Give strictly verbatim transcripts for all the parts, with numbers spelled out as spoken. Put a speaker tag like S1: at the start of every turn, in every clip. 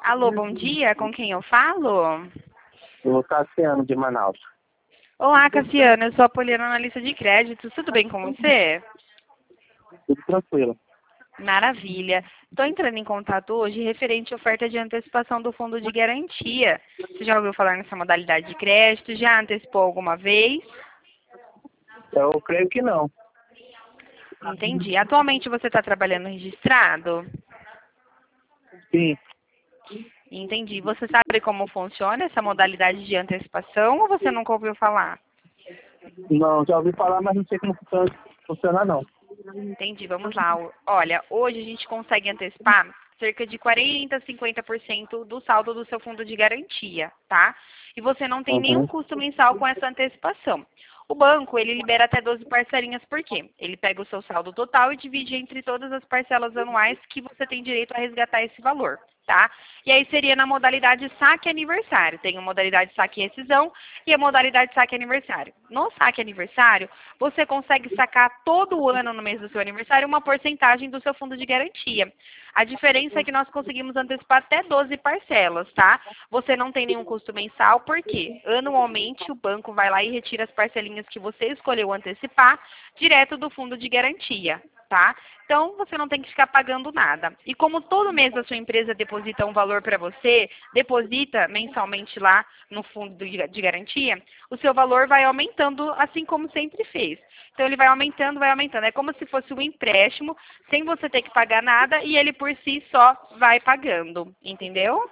S1: Alô, bom dia, com quem eu falo?
S2: O Cassiano de Manaus.
S1: Olá, Cassiano, eu sou a Poliana, analista de crédito, tudo bem com você?
S2: Tudo tranquilo.
S1: Maravilha. Estou entrando em contato hoje referente à oferta de antecipação do fundo de garantia. Você já ouviu falar nessa modalidade de crédito? Já antecipou alguma vez?
S2: Eu creio que não.
S1: Entendi. Atualmente você está trabalhando registrado?
S2: Sim.
S1: Entendi. Você sabe como funciona essa modalidade de antecipação ou você nunca ouviu falar?
S2: Não, já ouvi falar, mas não sei como funciona, funciona não.
S1: Entendi, vamos lá. Olha, hoje a gente consegue antecipar cerca de quarenta, cinquenta por cento do saldo do seu fundo de garantia, tá? E você não tem nenhum
S2: Uhum.
S1: custo mensal com essa antecipação. O banco, ele libera até doze parcelinhas, por quê? Ele pega o seu saldo total e divide entre todas as parcelas anuais que você tem direito a resgatar esse valor, tá? E aí seria na modalidade saque aniversário. Tem a modalidade saque e rescisão e a modalidade saque aniversário. No saque aniversário, você consegue sacar todo ano no mês do seu aniversário uma porcentagem do seu fundo de garantia. A diferença é que nós conseguimos antecipar até doze parcelas, tá? Você não tem nenhum custo mensal, porque anualmente o banco vai lá e retira as parcelinhas que você escolheu antecipar direto do fundo de garantia, tá? Então, você não tem que ficar pagando nada. E como todo mês a sua empresa deposita um valor para você, deposita mensalmente lá no fundo de de garantia, o seu valor vai aumentando assim como sempre fez. Então, ele vai aumentando, vai aumentando. É como se fosse um empréstimo, sem você ter que pagar nada, e ele por si só vai pagando. Entendeu?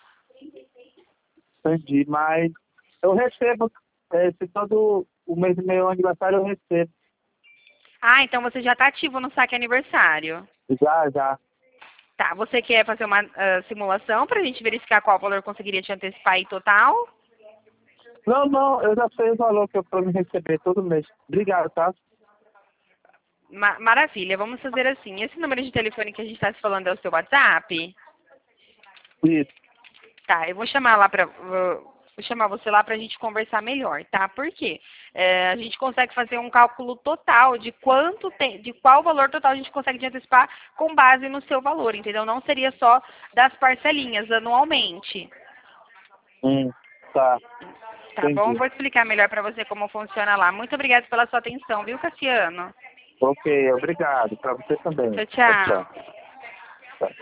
S2: Entendi, mas eu recebo, é, se todo o mês do meu aniversário eu recebo.
S1: Ah, então você já está ativo no saque aniversário.
S2: Já, já.
S1: Tá, você quer fazer uma ah, simulação para a gente verificar qual valor conseguiria te antecipar aí total?
S2: Não, não, eu já sei o valor que eu pra me receber todo mês. Obrigado, tá?
S1: Ma- maravilha, vamos fazer assim. Esse número de telefone que a gente está se falando é o seu WhatsApp?
S2: Isso.
S1: Tá, eu vou chamar lá para vou chamar você lá para a gente conversar melhor, tá? Por quê? É, a gente consegue fazer um cálculo total de quanto tem, de qual valor total a gente consegue te antecipar com base no seu valor, entendeu? Não seria só das parcelinhas anualmente.
S2: Hum, tá.
S1: Tá bom?
S2: Entendi.
S1: Vou explicar melhor para você como funciona lá. Muito obrigada pela sua atenção, viu, Cassiano?
S2: Ok, obrigado. Pra você também.
S1: Tchau,
S2: Tchau, tchau.
S1: tchau.
S2: Tchau.